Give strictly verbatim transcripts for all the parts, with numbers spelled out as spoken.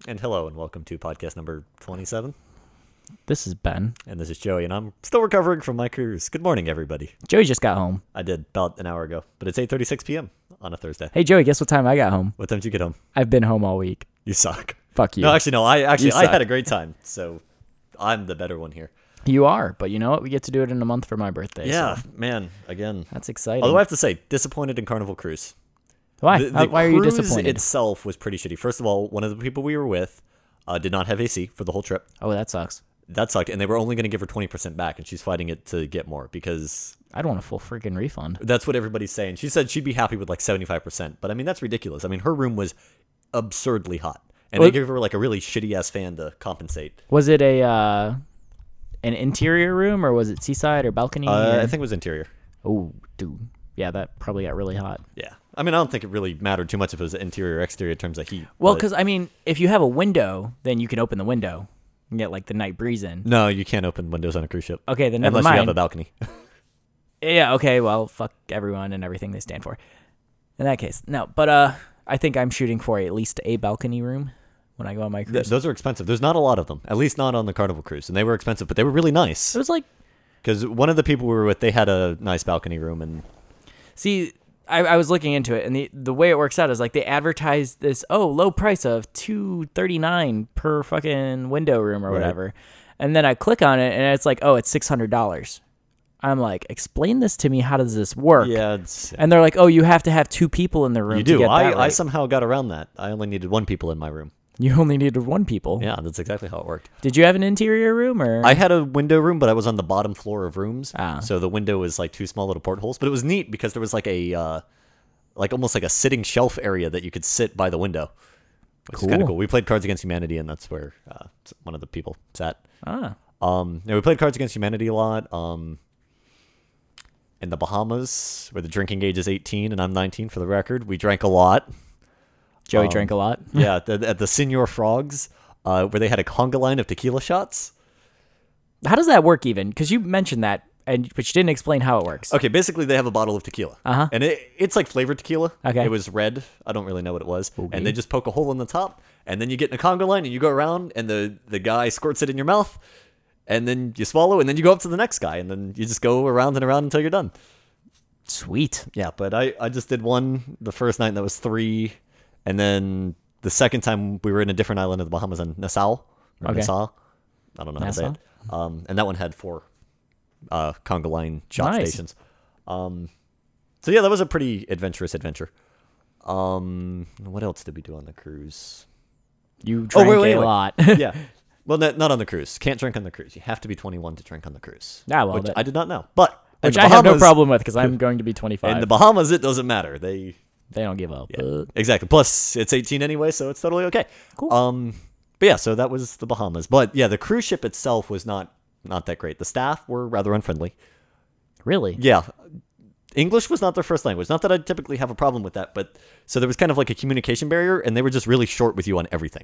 And hello and welcome to podcast number twenty-seven. This is Ben. And this is Joey, and I'm still recovering from my cruise. Good morning, everybody. Joey just got home. I did about an hour ago, but it's eight thirty-six p.m. on a Thursday. Hey, Joey, guess what time I got home? What time did you get home? I've been home all week. You suck. Fuck you. No, actually, no. I actually You I suck. had a great time, so I'm the better one here. You are, but you know what? We get to do it in a month for my birthday. Yeah, so man. Again, that's exciting. although I have to say, disappointed in Carnival Cruise. Why? The, How- the why are you cruise disappointed? itself was pretty shitty. First of all, one of the people we were with uh, did not have A C for the whole trip. Oh, that sucks. That sucked, and they were only going to give her twenty percent back, and she's fighting it to get more because I don't want a full freaking refund. that's what everybody's saying. She said she'd be happy with like seventy-five percent, but I mean, that's ridiculous. I mean, her room was absurdly hot, and Well- they gave her like a really shitty-ass fan to compensate. Was it a uh, an interior room or was it seaside or balcony? Uh, or- I think it was interior. Oh, dude. Yeah, that probably got really hot. Yeah. I mean, I don't think it really mattered too much if it was interior or exterior in terms of heat. Well, but- because, I mean, if you have a window, then you can open the window and get, like, the night breeze in. No, you can't open windows on a cruise ship. Okay, then never Unless mind. you have a balcony. Yeah, okay, well, fuck everyone and everything they stand for. In that case, no. But uh, I think I'm shooting for at least a balcony room when I go on my Th- cruise. those are expensive. There's not a lot of them, at least not on the Carnival Cruise. And they were expensive, but they were really nice. It was like, Because one of the people we were with, they had a nice balcony room, and see, I, I was looking into it, and the the way it works out is like they advertise this, oh, low price of two thirty-nine per fucking window room or Right. whatever. And then I click on it, and it's like, oh, it's six hundred dollars. I'm like, explain this to me. How does this work? yeah, it's, And they're like, oh, you have to have two people in the room you to do. get that I, I right. somehow got around that. I only needed one people in my room. You only needed one people. Yeah, that's exactly how it worked. Did you have an interior room or? I had a window room, but I was on the bottom floor of rooms. Ah. So the window was like two small little portholes. But it was neat because there was like a, uh, like almost like a sitting shelf area that you could sit by the window. Which is kind of Cool. cool. We played Cards Against Humanity, and that's where uh, one of the people sat. ah. Um, yeah, we played Cards Against Humanity a lot. Um, in the Bahamas, where the drinking age is eighteen and I'm nineteen for the record, we drank a lot. Joey Um, drank a lot. Yeah, at the, at the Senor Frogs, uh, where they had a conga line of tequila shots. How does that work even? Because you mentioned that, and but you didn't explain how it works. Okay, basically they have a bottle of tequila. Uh-huh. And it, it's like flavored tequila. Okay. It was red. I don't really know what it was. Okay. And they just poke a hole in the top, and then you get in a conga line, and you go around, and the, the guy squirts it in your mouth, and then you swallow, and then you go up to the next guy, and then you just go around and around until you're done. Sweet. Yeah, but I, I just did one the first night, and that was three. And then the second time we were in a different island of the Bahamas in Nassau. Or Okay. Nassau. I don't know how to say Nassau? it. Um, and that one had four uh, conga line shot Nice. stations. Um, so yeah, that was a pretty adventurous adventure. Um, what else did we do on the cruise? You Oh, drank wait, wait, a wait. lot. Yeah. Well, not, not on the cruise. Can't drink on the cruise. You have to be twenty-one to drink on the cruise. Ah, well, which that- I did not know. But in Which the I have no Bahamas- problem with because I'm going to be In twenty-five. the Bahamas, it doesn't matter. They They don't give up. Yeah, Uh, exactly. Plus, it's eighteen anyway, so it's totally okay. Cool. Um, but yeah, so that was the Bahamas. But yeah, the cruise ship itself was not not that great. The staff were rather unfriendly. really? Yeah, English was not their first language. Not that I typically have a problem with that, but so there was kind of like a communication barrier, and they were just really short with you on everything.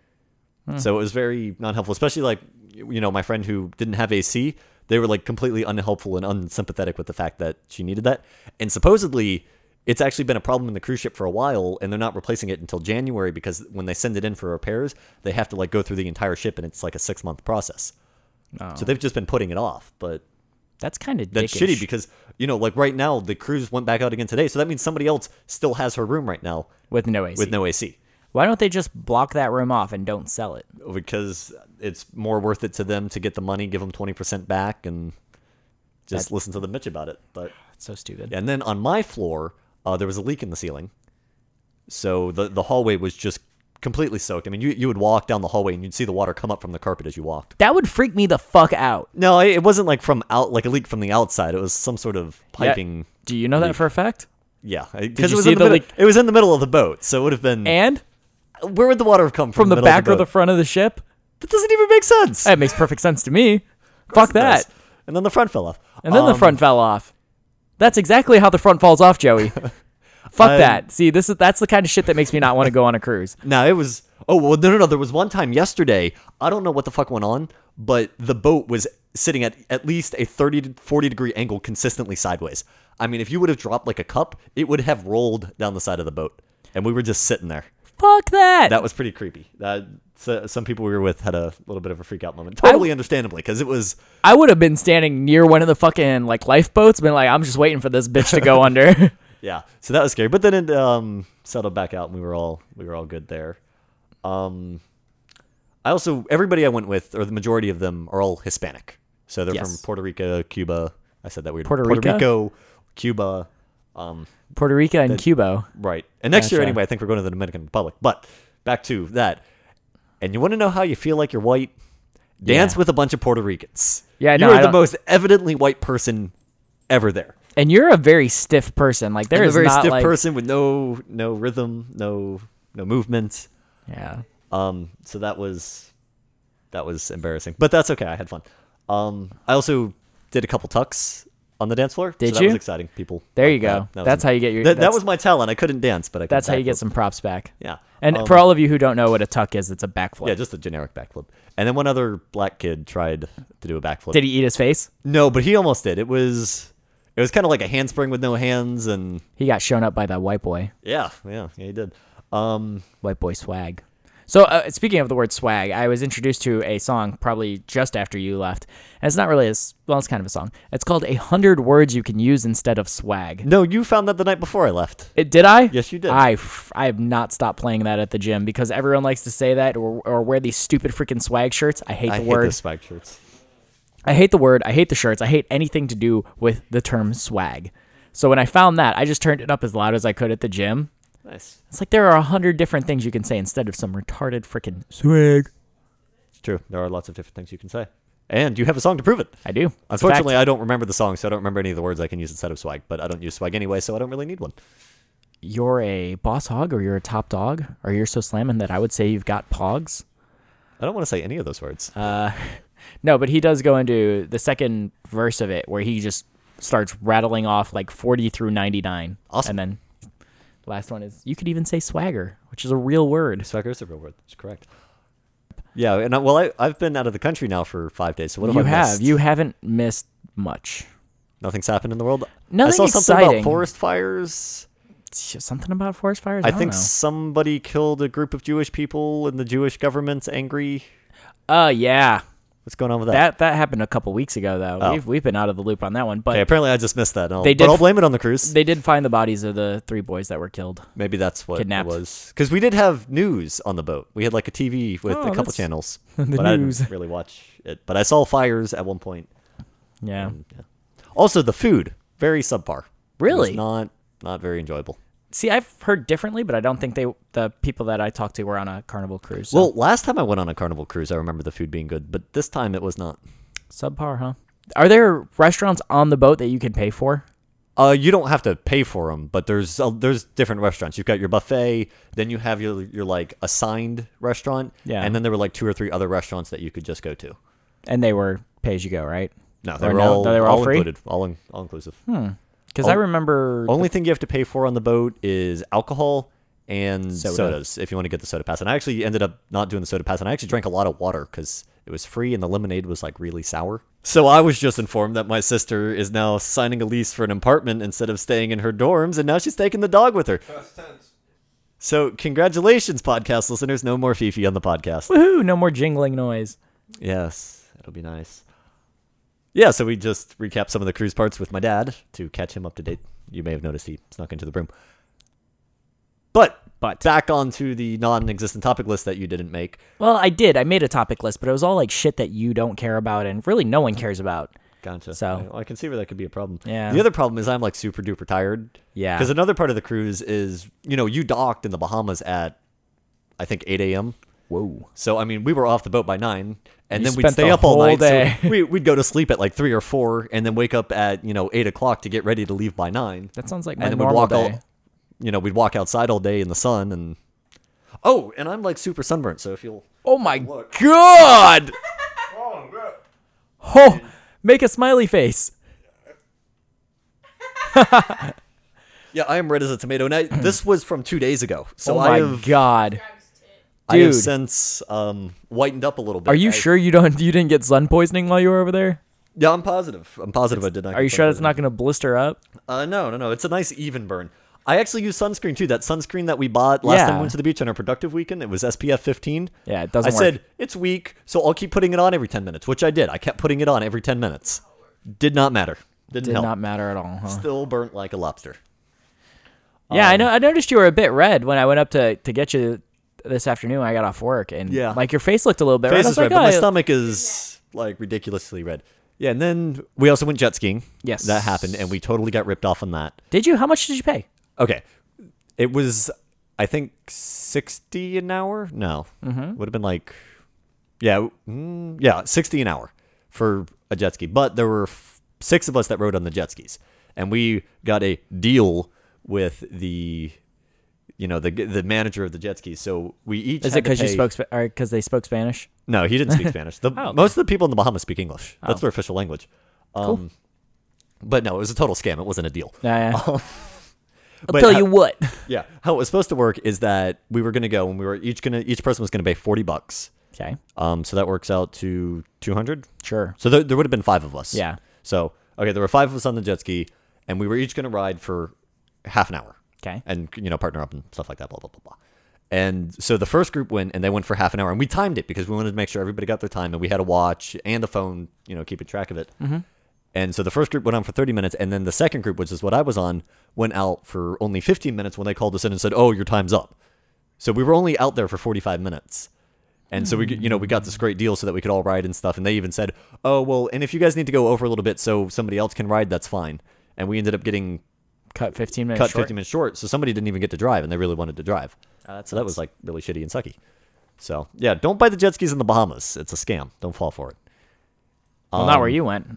So it was very not helpful, especially like you know my friend who didn't have A C. They were like completely unhelpful and unsympathetic with the fact that she needed that, and supposedly. It's actually been a problem in the cruise ship for a while, and they're not replacing it until January because when they send it in for repairs, they have to like go through the entire ship, and it's like a six month process. Oh, So they've just been putting it off, but that's kind of that's shitty because you know, like right now, the cruise went back out again today, so that means somebody else still has her room right now with no A C. with no A C Why don't they just block that room off and don't sell it? because it's more worth it to them to get the money, give them twenty percent back, and just That- listen to them bitch about it. But It's so stupid. and then on my floor, uh, there was a leak in the ceiling. So the the hallway was just completely soaked. I mean, you, you would walk down the hallway and you'd see the water come up from the carpet as you walked. That would freak me the fuck out. No, it it wasn't like from out like a leak from the outside. It was some sort of Yeah. piping. Do you know that leak. for a fact? Yeah, because you it was see in the, the middle, leak? it was in the middle of the boat, so it would have been. And Where would the water have come from? from the middle back of or the boat? front of the ship? That doesn't even make sense. That makes perfect sense to me. Fuck It does. that. And then the front fell off. And then the Um, front fell off. That's exactly how the front falls off, Joey. Fuck I- that. See, this is that's the kind of shit that makes me not want to go on a cruise. No, it was. Oh well, no, no, no. There was one time yesterday. I don't know what the fuck went on, but the boat was sitting at at least a thirty to forty degree angle consistently sideways. I mean, if you would have dropped like a cup, it would have rolled down the side of the boat, and we were just sitting there. Fuck that. That was pretty creepy. That so, some people we were with had a little bit of a freak out moment. Totally understandably, because it was. I would have been standing near one of the fucking like lifeboats, been like, I'm just waiting for this bitch to go under. Yeah, so that was scary. But then it um, settled back out, and we were all we were all good there. Um, I also everybody I went with, or the majority of them, are all Hispanic. So they're Yes. from Puerto Rico, Cuba. I said that weird. Puerto Puerto Rico? Rico, Cuba. Um, Puerto Rico and Cuba. right. And next year Gotcha. anyway, I think we're going to the Dominican Republic. But back to that. And you want to know how you feel like you're white? Dance Yeah. with a bunch of Puerto Ricans. Yeah, you no, I are the don't- most evidently white person ever there. And you're a very stiff person. Like there And is a very not stiff like, person with no no rhythm, no no movement. Yeah. Um, so that was that was embarrassing, but that's okay. I had fun. Um, I also did a couple tucks on the dance floor. Did so that you? was exciting. People. There you liked go. that. That was That's am- how you get your. That, that that's- was my talent. I couldn't dance, but I. Could That's how you get backflip. some props back. Yeah. And Um, for all of you who don't know what a tuck is, it's a backflip. yeah, just a generic backflip. And then one other black kid tried to do a backflip. Did he eat his face? No, but he almost did. It was it was kind of like a handspring with no hands, and He got shown up by that white boy. yeah, yeah, yeah, he did. Um, White boy swag. So uh, speaking of the word swag, I was introduced to a song probably just after you left, and it's not really a s- well, it's kind of a song. It's called "A Hundred Words You Can Use Instead of Swag." no, you found that the night before I left. It, did I? Yes, you did. I, f- I have not stopped playing that at the gym because everyone likes to say that or, or wear these stupid freaking swag shirts. I hate the I hate word. the spike shirts. I hate the word. I hate the shirts. I hate anything to do with the term swag. So when I found that, I just turned it up as loud as I could at the gym. Nice. It's like there are a hundred different things you can say instead of some retarded freaking swag. It's true. There are lots of different things you can say. And you have a song to prove it. I do. It's a Unfortunately, fact. I don't remember the song, so I don't remember any of the words I can use instead of swag. But I don't use swag anyway, so I don't really need one. You're a boss hog or you're a top dog or you're so slamming that I would say you've got pogs. I don't want to say any of those words. Uh, no, but he does go into the second verse of it where he just starts rattling off like forty through ninety-nine. Awesome. And then last one is, you could even say swagger, which is a real word. Swagger is a real word. That's correct. Yeah, and I, well, I, I've been out of the country now for five days. So what have You I have. missed? You haven't missed much. Nothing's happened in the world. I Nothing saw something exciting. about forest fires. Something about forest fires? I, I, don't think know. somebody killed a group of Jewish people, and the Jewish government's angry. Uh, yeah. What's going on with that? That that happened a couple weeks ago, though. Oh. We've, we've been out of the loop on that one. But Okay, apparently I just missed that. I'll, They but did I'll f- blame it on the cruise. they did find the bodies of the three boys that were killed. Maybe that's what Kidnapped. it was. Because we did have news on the boat. We had like a T V with Oh, a couple that's- channels. the but I news. didn't really watch it. But I saw fires at one point. Yeah. And, yeah. Also, the food, very subpar. It Really? was not, not very enjoyable. See, I've heard differently, but I don't think they the people that I talked to were on a Carnival cruise. So. Well, last time I went on a Carnival cruise, I remember the food being good. But this time it was not. subpar, huh? Are there restaurants on the boat that you can pay for? Uh, you don't have to pay for them, but there's uh, there's different restaurants. You've got your buffet, then you have your your like assigned restaurant, Yeah. and then there were like two or three other restaurants that you could just go to. And they were pay as you go, right? No, they Or were no, all they were all all free? included, all in, all inclusive. Because I Oh, remember. Only thing you have to pay for on the boat is alcohol and Soda. sodas if you want to get the soda pass. And I actually ended up not doing the soda pass, and I actually drank a lot of water because it was free and the lemonade was like really sour. So I was just informed that my sister is now signing a lease for an apartment instead of staying in her dorms, and now she's taking the dog with her. Past tense. So congratulations, podcast listeners. No more Fifi on the podcast. Woohoo! No more jingling noise. Yes, it'll be nice. Yeah, so we just recapped some of the cruise parts with my dad to catch him up to date. You may have noticed he snuck into the room. But But back onto the non-existent topic list that you didn't make. well, I did. I made a topic list, but it was all like shit that you don't care about, and really no one cares about. Gotcha. So- I, I can see where that could be a problem. Yeah. The other problem is I'm like super duper tired. Yeah. Because another part of the cruise is, you know, you docked in the Bahamas at, I think, eight a.m. Whoa. So, I mean, we were off the boat by nine, and You then we'd spent stay the up all whole night. day. So we, we'd go to sleep at like three or four, and then wake up at, you know, eight o'clock to get ready to leave by nine. That sounds like my And then we'd normal walk day. all, you know, we'd walk outside all day in the sun, and oh, and I'm like super sunburnt. So if you'll, Oh my Look. god! Oh, yeah. Oh, make a smiley face. yeah, I am red as a tomato. Now this was from two days ago, so oh I my have, god. I have Dude. since um, whitened up a little bit. Are you I- sure you don't you didn't get sun poisoning while you were over there? Yeah, I'm positive. I'm positive I did not. Are you get sure it's sunburn. not going to blister up? Uh, no, no, no. It's a nice even burn. I actually use sunscreen too. That sunscreen that we bought last Yeah. time we went to the beach on our productive weekend, it was S P F fifteen. Yeah, it I doesn't work. said, it's weak, so I'll keep putting it on every ten minutes, which I did. I kept putting it on every ten minutes. Did not matter. Didn't Did help. not matter at all, huh? Still burnt like a lobster. Yeah, I Um, know. I noticed you were a bit red when I went up to, to get you this afternoon when I got off work, and Yeah. like your face looked a little bit red. Face I is was like, red, but my "Oh, stomach is like ridiculously red. Yeah, and then we also went jet skiing. Yes. That happened, and we totally got ripped off on that. Did you? How much did you pay? Okay. It was, I think, sixty an hour? No. Mm-hmm. Would have been like, yeah, mm, yeah, sixty an hour for a jet ski. But there were f- six of us that rode on the jet skis. And we got a deal with the, you know, the the manager of the jet skis. So we each Is had it to because you pay- spoke? Spa- or because they spoke Spanish? No, he didn't speak Spanish. The, Oh, okay. Most of the people in the Bahamas speak English. That's Oh. their official language. Um, But no, it was a total scam. It wasn't a deal. Yeah. yeah. I'll But tell how- you what. Yeah, how it was supposed to work is that we were going to go and we were each going to each person was going to pay forty bucks. Okay. Um, so that works out to two hundred. Sure. So there, there would have been five of us. Yeah. So okay, there were five of us on the jet ski, and we were each going to ride for half an hour. Okay. And you know, partner up and stuff like that. Blah blah blah blah. And so the first group went, and they went for half an hour, and we timed it because we wanted to make sure everybody got their time, and we had a watch and a phone, you know, keeping track of it. Mm-hmm. And so the first group went on for thirty minutes, and then the second group, which is what I was on, went out for only fifteen minutes when they called us in and said, "Oh, your time's up." So we were only out there for forty-five minutes. And so we, you know, we got this great deal so that we could all ride and stuff. And they even said, "Oh, well, and if you guys need to go over a little bit so somebody else can ride, that's fine." And we ended up getting Cut fifteen minutes. cut short. fifteen minutes short, so somebody didn't even get to drive, and they really wanted to drive. Oh, that so that sucks. was like really shitty and sucky. So yeah, don't buy the jet skis in the Bahamas. It's a scam. Don't fall for it. Well, not where Um, you went.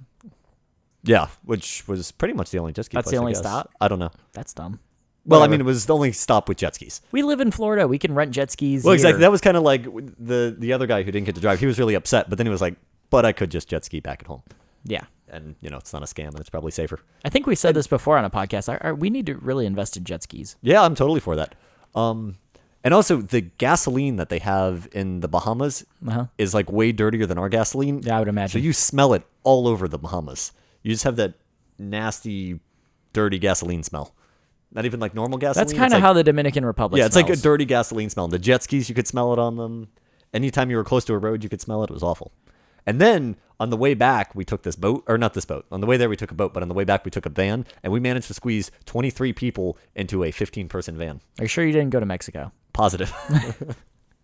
Yeah, which was pretty much the only jet ski. That's place, the I only guess. stop? I don't know. That's dumb. Well, I Whatever. mean, it was the only stop with jet skis. We live in Florida. We can rent jet skis. Well, here. exactly. That was kind of like the the other guy who didn't get to drive. He was really upset, but then he was like, "But I could just jet ski back at home." Yeah. And you know, it's not a scam, and it's probably safer. I think we said this before on a podcast. Our, our, we need to really invest in jet skis. Yeah, I'm totally for that. Um, and also the gasoline that they have in the Bahamas Uh-huh. is like way dirtier than our gasoline. Yeah, I would imagine. So you smell it all over the Bahamas. You just have that nasty, dirty gasoline smell. Not even like normal gasoline. That's kind It's of like- how the Dominican Republic Yeah, it's like a smells. dirty gasoline smell. The jet skis, you could smell it on them. Anytime you were close to a road, you could smell it. It was awful. And then on the way back, we took this boat, or not this boat. On the way there, we took a boat, but on the way back, we took a van, and we managed to squeeze twenty-three people into a fifteen-person van. Are you sure you didn't go to Mexico? Positive. That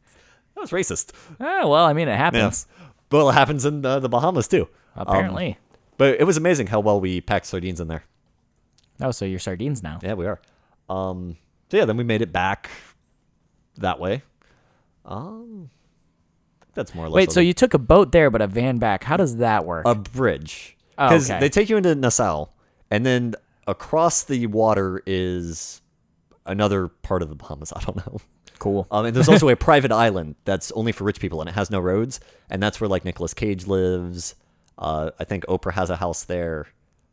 was racist. Oh, well, I mean, it Yeah. happens. Well, it happens in uh, the Bahamas, too. Um, Apparently. but it was amazing how well we packed sardines in there. Oh, so you're sardines now. Yeah, we are. Um, so, yeah, then we made it back that way. Um, that's more or less Wait, what so we- you took a boat there, but a van back. How does that work? a bridge. Oh, Because okay. they take you into Nassau, and then across the water is another part of the Bahamas. I don't know. cool. Um, and there's also a private island that's only for rich people, and it has no roads. And that's where like Nicolas Cage lives. Uh, I think Oprah has a house there.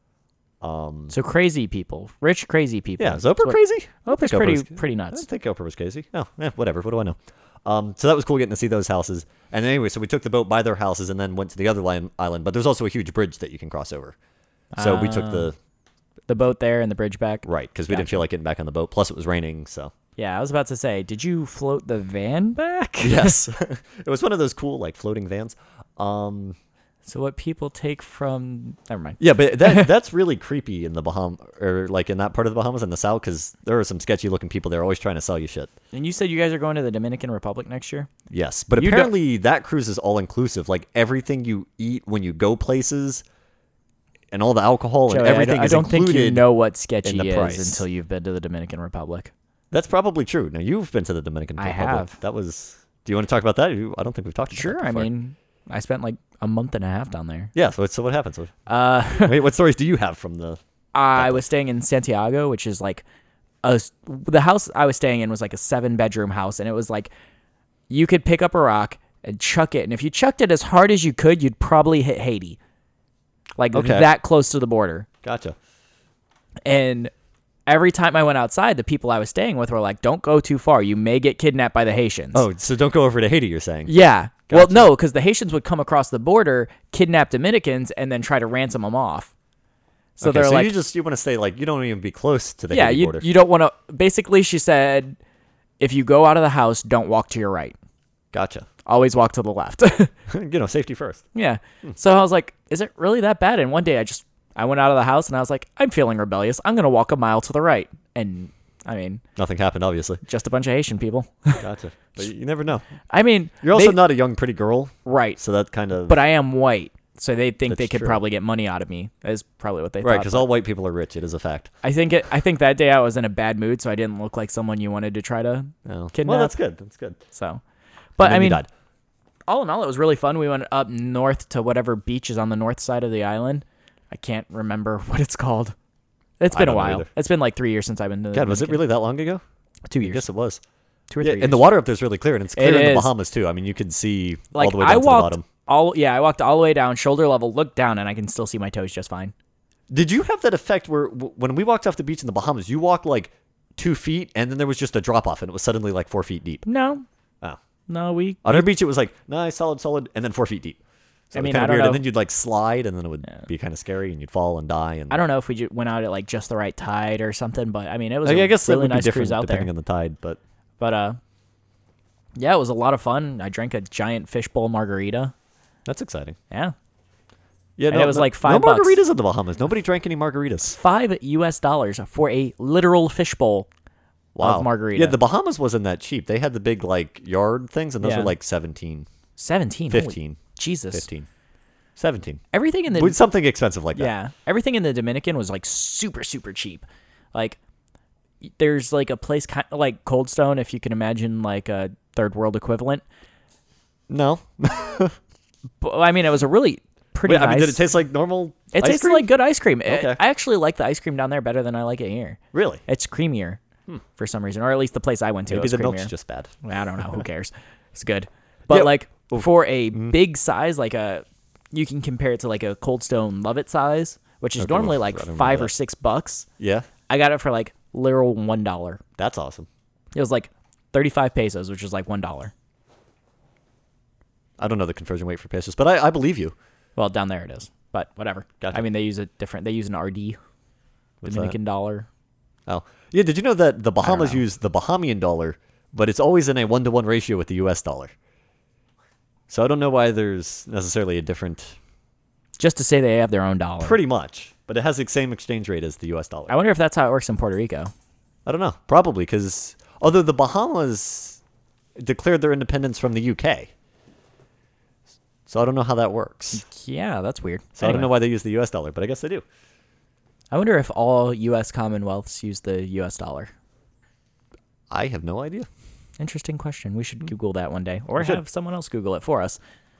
So crazy people, rich crazy people. Yeah, is Oprah That's what- crazy? I Oprah's think pretty was- pretty I nuts. didn't think Oprah was crazy. No, eh, whatever. What do I know? Um, so that was cool getting to see those houses. And anyway, so we took the boat by their houses and then went to the other li- island. But there's also a huge bridge that you can cross over. So we took the The boat there and the bridge back. right because we didn't Gotcha. feel like getting back on the boat. Plus, it was raining. So Yeah, I was about to say, did you float the van back? yes, it was one of those cool like floating vans. Um, So what people take from? Never mind. yeah, but that that's really creepy in the Baham or like in that part of the Bahamas in the south because there are some sketchy looking people there always trying to sell you shit. And you said you guys are going to the Dominican Republic next year. Yes, but You don't- apparently that cruise is all inclusive. Like everything you eat when you go places, and all the alcohol and Joey, I everything don't, I is don't think included. you know what sketchy in the is price. until you've been to the Dominican Republic. That's probably true. Now you've been to the Dominican I Republic. have. That was. Do you want to talk about that? You- I don't think we've talked about Sure, that I before. mean, I spent like a month and a half down there. Yeah. So, so what happens? Uh, Wait, what stories do you have from the? I was staying in Santiago, which is like a the house I was staying in was like a seven bedroom house, and it was like you could pick up a rock and chuck it, and if you chucked it as hard as you could, you'd probably hit Haiti, like Okay. that close to the border. Gotcha. And every time I went outside, the people I was staying with were like, "Don't go too far; you may get kidnapped by the Haitians." Oh, so don't go over to Haiti. You're saying? yeah. Well, Gotcha. no, because the Haitians would come across the border, kidnap Dominicans, and then try to ransom them off. So Okay, they're so like, you just you want to stay like you don't even be close to the yeah, Haiti you border. you don't want to. Basically, she said, if you go out of the house, don't walk to your right. Gotcha. Always walk to the left. You know, safety first. Yeah. So I was like, is it really that bad? And one day I just I went out of the house and I was like, I'm feeling rebellious. I'm gonna walk a mile to the right. And I mean, Nothing happened, obviously. just a bunch of Haitian people. Gotcha. But you never know. I mean, You're also they- not a young, pretty girl, right. so that kind of But I am white, so they think That's they could true. probably get money out of me. Is probably what they right thought. because but all white people are rich. It is a fact. I think it. I think that day I was in a bad mood, so I didn't look like someone you wanted to try to Oh. kidnap. Well, that's good. That's good. So, but And then I you mean, died. all in all, it was really fun. We went up north to whatever beach is on the north side of the island. I can't remember what it's called. It's I been a don't know while. either. It's been like three years since I've been to the God, was it Dominican. really that long ago? Two I years. guess it was. Two or Yeah, three and the years. water up there is really clear, and it's clear It in the is. Bahamas too. I mean, you can see Like all the way I down to walked the bottom. all yeah, I walked all the way down, shoulder level, looked down, and I can still see my toes just fine. Did you have that effect where w- when we walked off the beach in the Bahamas, you walked like two feet, and then there was just a drop off, and it was suddenly like four feet deep? No, Oh, no, we. on our beach it was like nice, solid, solid, and then four feet deep. So I it was mean, kind I of don't weird, know. and then you'd like slide, and then it would be kind of scary, and you'd fall and die. And I don't know if we ju- went out at like just the right tide or something, but I mean, it was I a guess that really would be nice different cruise out depending there. on the tide, but But uh, yeah, it was a lot of fun. I drank a giant fishbowl margarita. that's exciting. Yeah, Yeah, And no, it was no- like five no bucks. margaritas in the Bahamas. Nobody drank any margaritas. five U S dollars for a literal fishbowl Wow, of margarita. Yeah, the Bahamas wasn't that cheap. They had the big like yard things, and those Yeah. were like seventeen, seventeen, holy fifteen, Jesus, fifteen, seventeen. everything in the With something expensive like that. yeah, everything in the Dominican was like super super cheap. Like there's like a place kind of like Cold Stone, if you can imagine like a third world equivalent. No, But I mean, it was a really pretty Wait, nice. I mean, did it taste like normal? It ice tasted cream? like good ice cream. I- Okay. I actually like the ice cream down there better than I like it here. Really? It's creamier for some reason, or at least the place I went to. Maybe was the creamier. milk's just bad. I don't know. Who cares? It's good, but Yeah. like Oh. for a Mm-hmm. big size, like a you can compare it to like a Cold Stone Love It size, which is Okay, normally well, like I don't remember five or that. six bucks. Yeah, I got it for like literal one dollar. that's awesome. It was like thirty-five pesos, which is like one dollar. I don't know the conversion rate for pesos, but I, I believe you. Well, down there it is, but whatever. Gotcha. I mean, they use a different. They use an R D, What's Dominican dollar. Oh, yeah. Did you know that the Bahamas know. use the Bahamian dollar, but it's always in a one to one ratio with the U S dollar. So I don't know why there's necessarily a different. Just to say they have their own dollar. Pretty much, but it has the same exchange rate as the U S dollar. I wonder if that's how it works in Puerto Rico. I don't know. Probably because although the Bahamas declared their independence from the U K, so I don't know how that works. Yeah, that's weird. So I don't Anyway. know why they use the U S dollar, but I guess they do. I wonder if all U S Commonwealths use the U S dollar. I have no idea. Interesting question. We should Google that one day, or We should. have someone else Google it for us.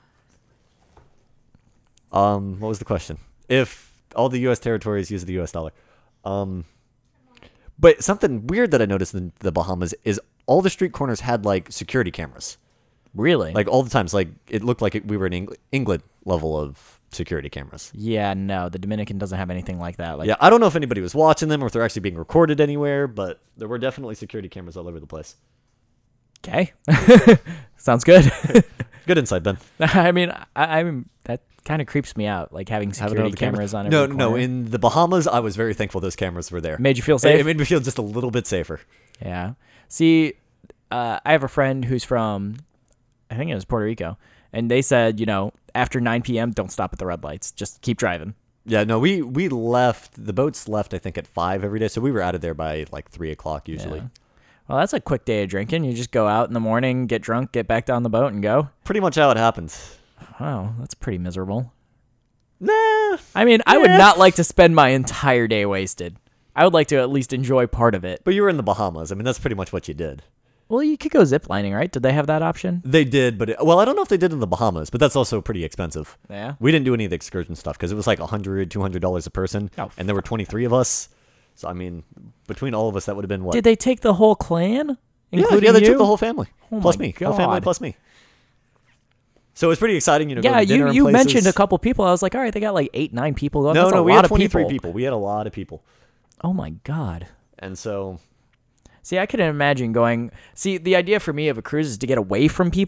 Um, what was the question? If all the U S territories use the U S dollar, um, but something weird that I noticed in the Bahamas is all the street corners had like security cameras, Really? like all the times. Like it looked like it, we were in Eng- England level of security cameras. yeah, no, the Dominican doesn't have anything like that. Like, Yeah, I don't know if anybody was watching them or if they're actually being recorded anywhere, but there were definitely security cameras all over the place. okay, sounds good. Good insight, Ben. I mean, I, I'm that kind of creeps me out, like having Having security all the cameras on every No, corner. no. In the Bahamas, I was very thankful those cameras were there. Made you feel It- safe. It made me feel just a little bit safer. Yeah. See, uh, I have a friend who's from, I think it was Puerto Rico, and they said, you know, after nine p.m., don't stop at the red lights. Just keep driving. Yeah, no, we we left. The boats left, I think, at five every day, so we were out of there by like three o'clock usually. Yeah. Well, that's a quick day of drinking. You just go out in the morning, get drunk, get back down the boat, and go. Pretty much how it happens. Wow, that's pretty miserable. Nah, I mean, I would Yeah. not like to spend my entire day wasted. I would like to at least enjoy part of it. but you were in the Bahamas. I mean, that's pretty much what you did. Well, you could go ziplining, right? Did they have that option? They did, but it, well, I don't know if they did in the Bahamas, but that's also pretty expensive. Yeah. We didn't do any of the excursion stuff because it was like one hundred dollars, two hundred dollars a person, Oh, and there were twenty-three of us. So I mean, between all of us, that would have been what? Did they take the whole clan, yeah, including yeah, they you? took the whole family Oh plus my me, whole family God. plus me. So it was pretty exciting, you know. Yeah, going to dinner you, in you places. mentioned a couple people. I was like, all right, they got like eight, nine people. No, That's no, a we lot had of twenty-three people. people. We had a lot of people, Oh my god. and so See, I couldn't imagine going. See, the idea for me of a cruise is to get away from people.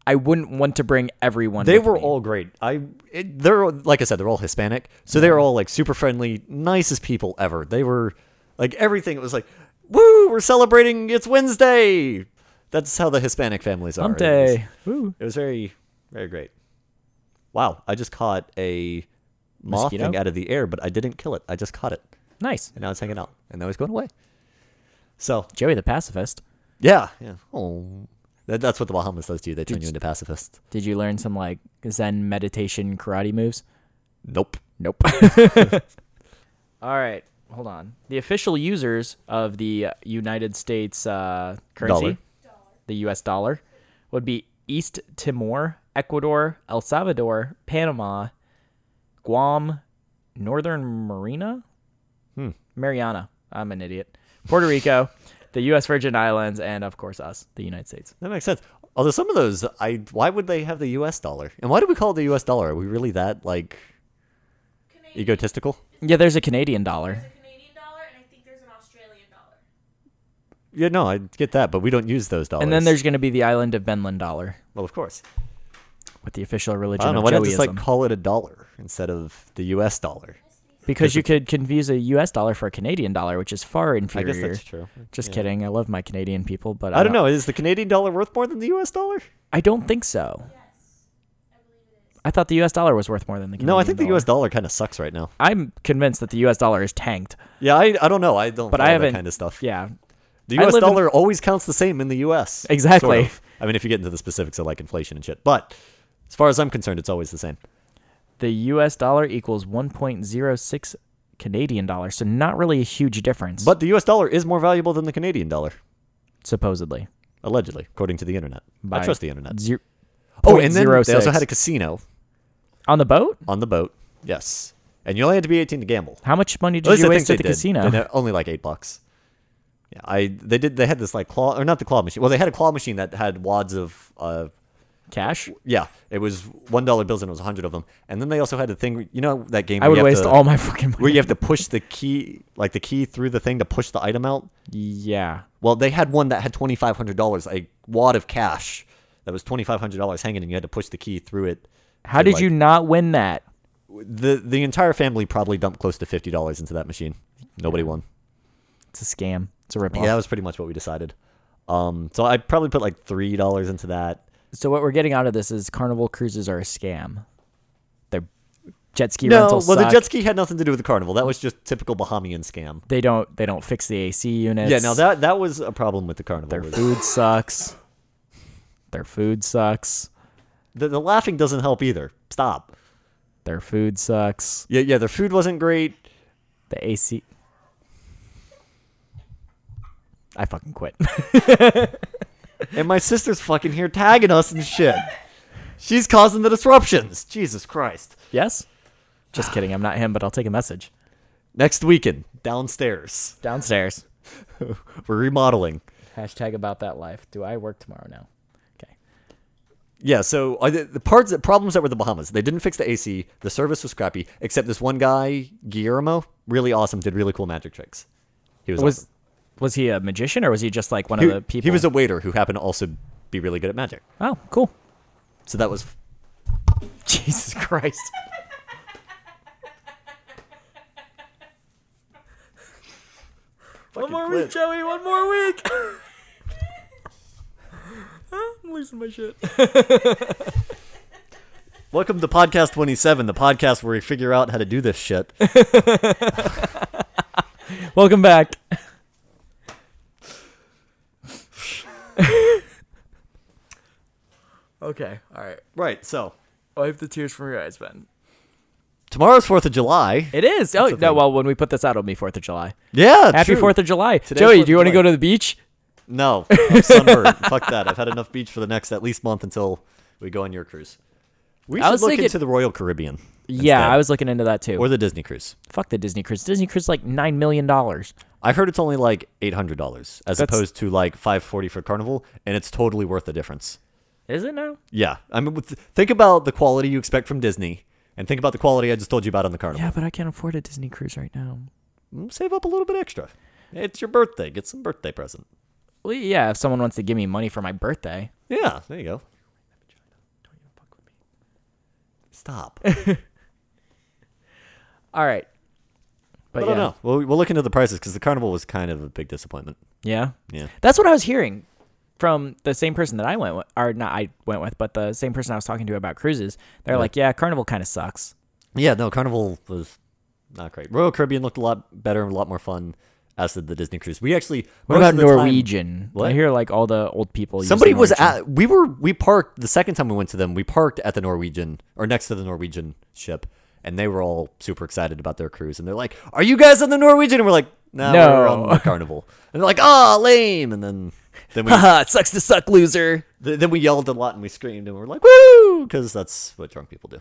I wouldn't want to bring everyone. They with were me. all great. I it, they're like I said, they're all Hispanic, so they were all like super friendly, nicest people ever. They were like everything. It was like, woo, we're celebrating. It's Wednesday. That's how the Hispanic families are. Hump It was, day. Woo. it was very, very great. Wow, I just caught a moth Mosquito? thing out of the air, but I didn't kill it. I just caught it, Nice. and now it's hanging out, and now it's going away. So Joey the pacifist. yeah, yeah. Oh, that, that's what the Bahamas does to you. They turn Did you you- into pacifist. Did you learn some like Zen meditation karate moves? Nope. Nope. All right, hold on. The official users of the United States uh, currency, Dollar. the U S dollar, would be East Timor, Ecuador, El Salvador, Panama, Guam, Northern Marina, Hmm. Mariana. I'm an idiot. Puerto Rico, the U S Virgin Islands, and of course us, the United States. That makes sense. Although some of those, I why would they have the U S dollar? And why do we call it the U S dollar? Are we really that like Canadian. egotistical? Yeah, there's a Canadian dollar. There's a Canadian dollar, and I think there's an Australian dollar. Yeah, no, I get that, but we don't use those dollars. And then there's going to be the island of Benlin dollar well, of course. with the official religion I don't know. of Why not Joeyism. just like call it a dollar instead of the U S dollar? Because you could confuse a U S dollar for a Canadian dollar, which is far I inferior. guess that's true. Just Yeah. kidding. I love my Canadian people, but I don't know. Is the Canadian dollar worth more than the U S dollar? I don't think so. Yes, I believe it is. I thought the U S dollar was worth more than the Canadian No, I think the dollar. U S dollar kind of sucks right now. I'm convinced that the U S dollar is tanked. Yeah, I, I don't know. I don't. But follow I that haven't- kind of stuff. Yeah, The I U S live in- dollar always counts the same in the U S. Exactly. sort of. I mean, if you get into the specifics of like inflation and shit, but as far as I'm concerned, it's always the same. the U S dollar equals one point zero six Canadian dollars, so not really a huge difference. But the U S dollar is more valuable than the Canadian dollar, supposedly, allegedly, according to the internet. I By trust the internet. Zero, Oh, and then zero they also six. had a casino on the boat. on the boat. Yes, and you only had to be eighteen to gamble. How much money At did least you I think waste they at the did. casino? And, uh, only like eight bucks. Yeah, I they did. They had this like claw or not the claw machine. Well, they had a claw machine that had wads of. Uh, Cash? yeah, it was one dollar bills and it was a hundred of them. And then they also had a thing. You know that game. I where would you have waste to- all my fucking money. Where you have to push the key, like the key through the thing to push the item out. Yeah. Well, they had one that had twenty five hundred dollars, a wad of cash that was twenty five hundred dollars hanging, and you had to push the key through it. How to, did like- you not win that? The the entire family probably dumped close to fifty dollars into that machine. Nobody won. It's a scam. It's a ripoff. Yeah, that was pretty much what we decided. Um, so I probably put like three dollars into that. So what we're getting out of this is Carnival cruises are a scam. They're jet ski No, rentals. well, the suck. jet ski had nothing to do with the carnival. That was just typical Bahamian scam. They don't. They don't fix the A C units. Yeah, now that that was a problem with the carnival. their was- food sucks. Their food sucks. The, the laughing doesn't help either. Stop. Their food sucks. Yeah, yeah, their food wasn't great. The A C. I fucking quit. And my sister's fucking here tagging us and shit. She's causing the disruptions. Jesus Christ. Yes. Just kidding. I'm not him, but I'll take a message. Next weekend, downstairs. Downstairs. We're remodeling. Hashtag about that life. Do I work tomorrow now? Okay. Yeah, so uh, the, the parts, the problems that were the Bahamas, they didn't fix the A C. The service was scrappy, except this one guy, Guillermo, really awesome, did really cool magic tricks. He was Was awesome. was he a magician or was he just like one He, of the people? he was a waiter who happened to also be really good at magic. Oh, cool. So that was Jesus Christ. fucking One more quit. week, Joey. One more week. I'm losing my shit. Welcome to Podcast twenty-seven, the podcast where we figure out how to do this shit. Welcome back. Okay. All right. Right, so Wipe the tears from your eyes, Ben. tomorrow's fourth of July. It is. Oh, the no. thing. Well, when we put this out, it'll be fourth of July. Yeah, Happy true. fourth of July. Today's Joey, fourth do you of want to July. go to the beach? No, I'm sunburned. Fuck that. I've had enough beach for the next at least month until we go on your cruise. We I should was look thinking- into the Royal Caribbean. Yeah, instead. I was looking into that too. Or the Disney cruise. Fuck the Disney cruise. Disney cruise is like nine million dollars. I heard it's only like eight hundred dollars as That's- opposed to like five forty for Carnival, and it's totally worth the difference. Is it now? Yeah, I mean, with- think about the quality you expect from Disney, and think about the quality I just told you about on the Carnival. Yeah, but I can't afford a Disney cruise right now. Mm, Save up a little bit extra. It's your birthday. Get some birthday present. Well, yeah, if someone wants to give me money for my birthday. Yeah, there you go. Stop. All right. But I yeah. don't know. We'll, we'll look into the prices because the Carnival was kind of a big disappointment. Yeah. Yeah. That's what I was hearing from the same person that I went with, or not I went with, but the same person I was talking to about cruises. They're Yeah. like, yeah, Carnival kind of sucks. Yeah, no, Carnival was not great. Royal Caribbean looked a lot better and a lot more fun, as did the Disney cruise. We actually What most about of the time- Norwegian? What? I hear like all the old people. use Somebody the was Norwegian. at. We were. We parked the second time we went to them. We parked at the Norwegian or next to the Norwegian ship, and they were all super excited about their cruise. And they're like, "Are you guys on the Norwegian?" And we're like, "No, No. we're on the Carnival." And they're like, "Ah, lame." And then then we Haha, it sucks to suck, loser. th- then we yelled a lot and we screamed and we're like, "Woo!" Because that's what drunk people do.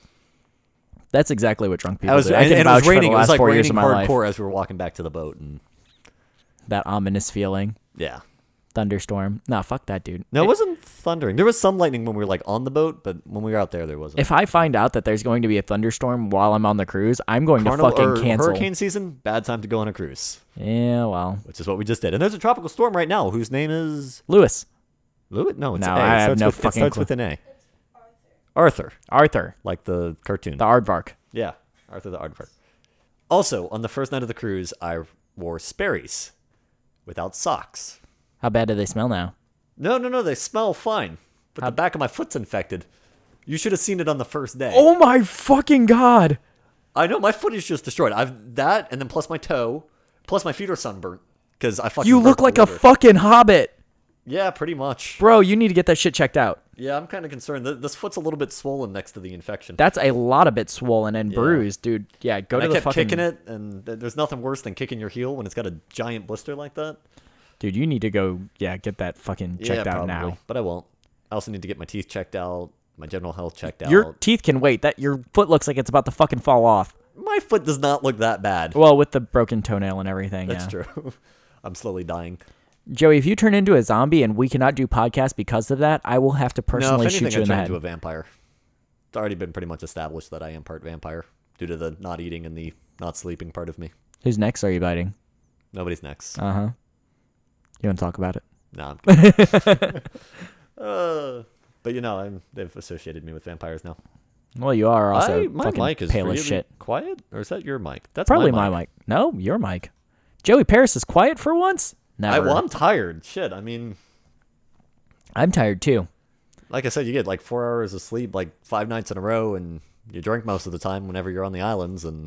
That's exactly what drunk people I was, do. I and, can and it vouch was for raining. the It was last like four years raining of my life. hardcore as we were walking back to the boat, and That ominous feeling. yeah. Thunderstorm. Nah, fuck that, dude. No, it wasn't thundering. There was some lightning when we were like on the boat, but when we were out there, there wasn't. If I find out that there's going to be a thunderstorm while I'm on the cruise, I'm going Carnival to fucking or cancel. hurricane season, bad time to go on a cruise, Yeah, well, which is what we just did. And there's a tropical storm right now whose name is Lewis, Lewis. No, it's No, A. It I have starts no with, fucking It starts clue. with an A. Arthur, Arthur, like the cartoon. the aardvark. yeah, Arthur the Aardvark. Also, on the first night of the cruise, I wore Sperry's without socks. How bad do they smell now? No, no, no, they smell fine, but How- the back of my foot's infected. You should have seen it on the first day. Oh my fucking god! I know my foot is just destroyed. I've that, and then plus my toe, plus my feet are sunburnt because I fucking. You burnt look the like a liver. fucking hobbit, Yeah, pretty much. bro. You need to get that shit checked out. Yeah, I'm kind of concerned. Th- This foot's a little bit swollen next to the infection. That's a lot of bit swollen and Yeah. bruised, dude. Yeah, go And to I the kept fucking. kicking it, and th- there's nothing worse than kicking your heel when it's got a giant blister like that. Dude, you need to go. Yeah, get that fucking checked yeah, out probably, now. but I won't. I also need to get my teeth checked out, my general health checked out. Your teeth can wait. That your foot looks like it's about to fucking fall off. My foot does not look that bad. Well, with the broken toenail and everything. That's yeah. true. I'm slowly dying. Joey, if you turn into a zombie and we cannot do podcasts because of that, I will have to No, personally if anything, shoot you I in the turn head. into a vampire. It's already been pretty much established that I am part vampire due to the not eating and the not sleeping part of me. Whose necks are you biting? Nobody's next. Uh huh. You want to talk about it? No, I'm kidding. uh, but you know, I'm, they've associated me with vampires now. Well, you are also I, my fucking mic is pale really as shit. quiet, or is that your mic? That's Probably my my mic. No, your mic. Joey Paris is quiet for once. Never. I, well, I'm tired. Shit. I mean, I'm tired too. like I said, you get like four hours of sleep, like five nights in a row, and you drink most of the time whenever you're on the islands, and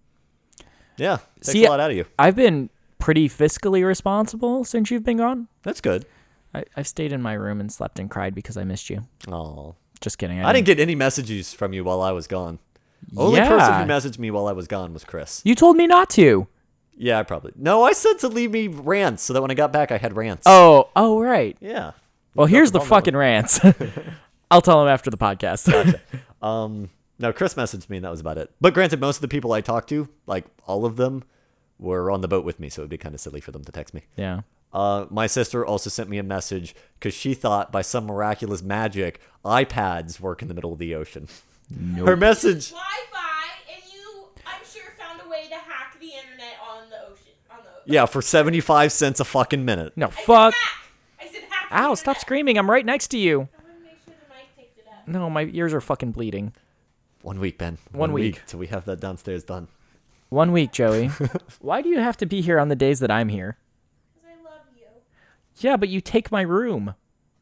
yeah, takes See, a lot out of you. I've been pretty fiscally responsible since you've been gone. That's good. I, I've stayed in my room and slept and cried because I missed you. Oh, Just kidding. I didn't get any messages from you while I was gone. Only person Yeah. who messaged me while I was gone was Chris. You told me not to. Yeah, I probably. No, I said to leave me rants so that when I got back, I had rants. Oh, oh, right. yeah. Well, You here's dropped the bomb on fucking rants. I'll tell him after the podcast. Um, no, Chris messaged me, and that was about it. But granted, most of the people I talked to, like all of them, were on the boat with me, so it'd be kind of silly for them to text me. yeah. Uh, my sister also sent me a message because she thought by some miraculous magic iPads work in the middle of the ocean. Her message. Wi-Fi, and you, I'm sure, found a way to hack the internet on the ocean. On the ocean. Yeah, for seventy-five cents a fucking minute. No, I said fuck. hack. I said hack. the Ow, stop internet. screaming. I'm right next to you. I want to make sure the mic picked it up. No, my ears are fucking bleeding. One week, Ben. One week. till we have that downstairs done. One week, Joey. Why do you have to be here on the days that I'm here? Because I love you. Yeah, but you take my room.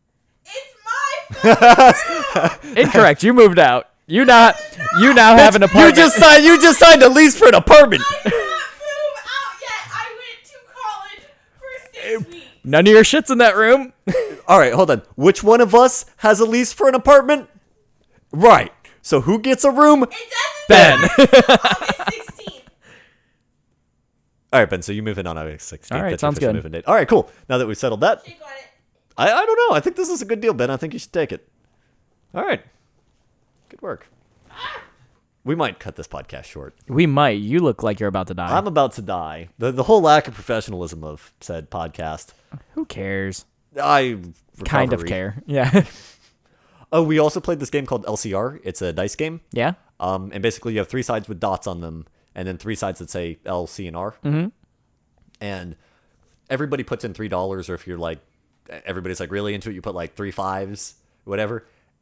It's my fucking Incorrect. You moved out. You not. You now have an You apartment. just signed. You just signed a lease for an apartment. I did not move out yet. I went to college for six weeks. None of your shit's in that room. All right, hold on. Which one of us has a lease for an apartment? Right. So who gets a room? It doesn't Ben. matter. August sixteenth. All right, Ben. So you move in on August sixteenth. All right, That's your sounds official good. move-in date. All right, cool. Now that we've settled that, Shake on it. I, I don't know. I think this is a good deal, Ben. I think you should take it. All right. Good work. We might cut this podcast short. We might. You look like you're about to die. I'm about to die. The the whole lack of professionalism of said podcast. Who cares? I Kind of recovery. care. Yeah. Oh, we also played this game called L C R. It's a dice game. yeah. Um, and basically you have three sides with dots on them, and then three sides that say L, C, and R. Mm-hmm. And everybody puts in three dollars, or if you're like, everybody's like really into it, you put like three fives, whatever.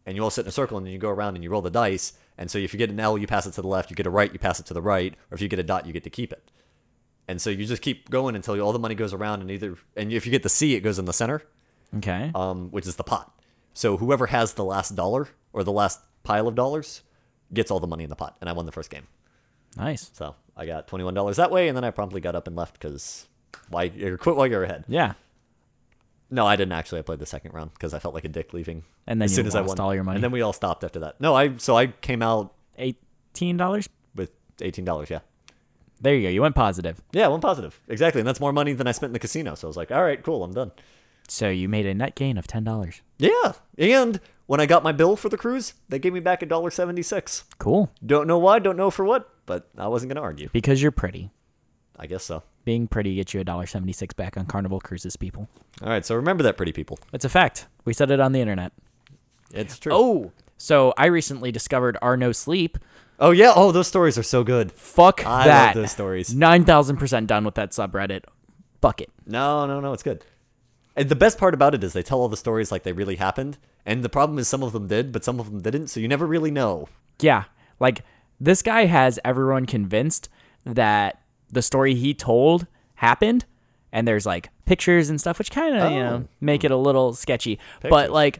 and you all sit in a circle, and then you go around and you roll the dice. And so if you get an L, you pass it to the left. You get a right, you pass it to the right. Or if you get a dot, you get to keep it. And so you just keep going until all the money goes around, and either and if you get the C, it goes in the center, Okay. um, which is the pot. So whoever has the last dollar or the last pile of dollars gets all the money in the pot, and I won the first game. Nice. So I got twenty-one dollars that way, and then I promptly got up and left because why you quit while you're ahead. Yeah. No, I didn't actually. I played the second round because I felt like a dick leaving. And then as you soon as I lost won, all your money. and then we all stopped after that. No, I so I came out eighteen dollars? with eighteen dollars. Yeah, There you go. You went positive. yeah, one positive exactly, and that's more money than I spent in the casino. So I was like, all right, cool, I'm done. So you made a net gain of ten dollars. Yeah, and when I got my bill for the cruise, they gave me back a dollar seventy-six. Cool. Don't know why, don't know for what, but I wasn't gonna argue. Because you're pretty. I guess so. Being pretty gets you a dollar seventy-six back on Carnival Cruises, people. All right, so remember that, pretty people. It's a fact. We said it on the internet. It's true. Oh, so I recently discovered Our No Sleep. oh yeah. Oh, those stories are so good. Fuck I that. love those stories. nine thousand percent done with that subreddit. Fuck it. No, no, no, it's good. And the best part about it is they tell all the stories like they really happened. And the problem is some of them did, but some of them didn't. So you never really know. Yeah. Like, this guy has everyone convinced that the story he told happened. And there's, like, pictures and stuff, which kind of, you know, Oh. make it a little sketchy. But, Pictures. like,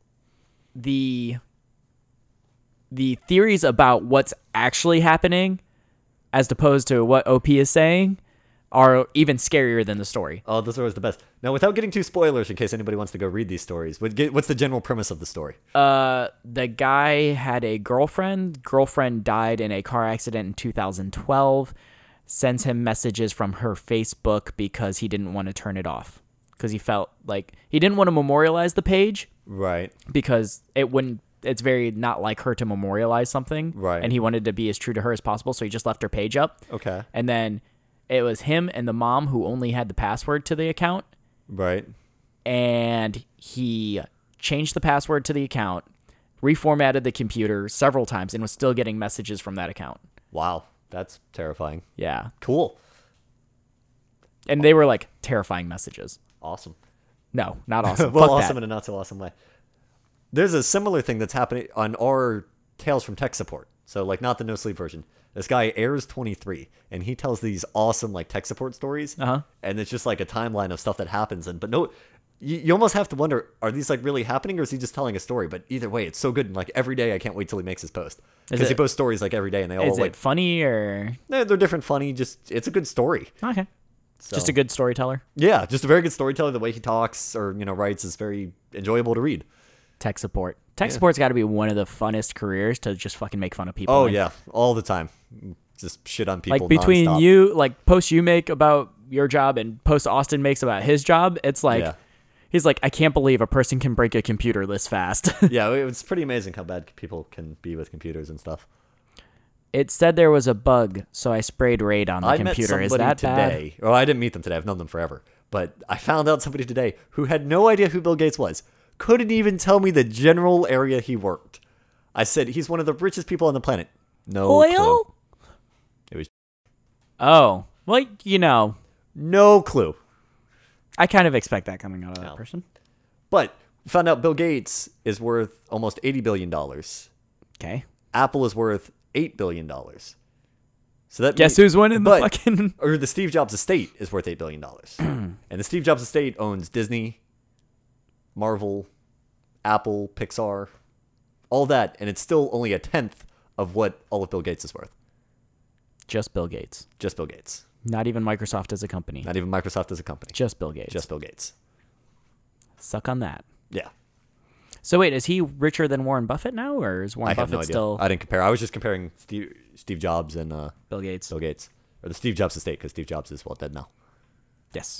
the the theories about what's actually happening as opposed to what O P is saying are even scarier than the story. Oh, those are always the best. Now, without getting too spoilers, in case anybody wants to go read these stories, what- get- what's the general premise of the story? Uh, the guy had a girlfriend. Girlfriend died in a car accident in two thousand twelve. Sends him messages from her Facebook because he didn't want to turn it off. Because he felt like he didn't want to memorialize the page Right. because it wouldn't. It's very not like her to memorialize something. Right. And he wanted to be as true to her as possible, so he just left her page up. Okay. And then it was him and the mom who only had the password to the account. Right. And he changed the password to the account, reformatted the computer several times, and was still getting messages from that account. Wow. That's terrifying. Yeah. Cool. And they were like terrifying messages. Awesome. No, not awesome. well, Fuck awesome that. in a not so awesome way. There's a similar thing that's happening on our Tales from Tech support. So, like, not the no sleep version. This guy Airs twenty-three, and he tells these awesome like tech support stories. Uh-huh. And it's just like a timeline of stuff that happens. And but no, you, you almost have to wonder: are these like really happening, or is he just telling a story? But either way, it's so good. And like every day, I can't wait till he makes his post because he it- posts stories like every day, and they all Is like it funny or they're, they're different, funny. Just it's a good story. okay? So, Just a good storyteller. yeah, just a very good storyteller. The way he talks or you know writes is very enjoyable to read. Tech support. Tech support's got to be one of the funnest careers to just fucking make fun of people. Oh in. yeah, all the time. Just shit on people. Like between nonstop. you, like posts you make about your job and posts Austin makes about his job, it's like Yeah. he's like, I can't believe a person can break a computer this fast. Yeah, it's pretty amazing how bad people can be with computers and stuff. It said there was a bug, so I sprayed Raid on the I computer. met Is somebody that bad? today. Well, I didn't meet them today. I've known them forever. But I found out somebody today who had no idea who Bill Gates was. Couldn't even tell me the general area he worked. I said, he's one of the richest people on the planet. No Oil? clue. It was Oh, well, you know, no clue. I kind of expect that coming out of that No. person. But we found out Bill Gates is worth almost eighty billion dollars. Okay. Apple is worth eight billion dollars. So that Guess mean- who's winning the but- fucking... or the Steve Jobs estate is worth eight billion dollars. And the Steve Jobs estate owns Disney, Marvel, Apple, Pixar, all that, and it's still only a tenth of what all of Bill Gates is worth. Just Bill Gates. Just Bill Gates. Not even Microsoft as a company. Not even Microsoft as a company. Just Bill Gates. Just Bill Gates. Suck on that. Yeah. So wait, is he richer than Warren Buffett now, or is Warren I have Buffett no idea. still I didn't compare. I was just comparing Steve, Steve Jobs and uh, Bill Gates? Bill Gates. Or the Steve Jobs estate, because Steve Jobs is, well, dead now. Yes.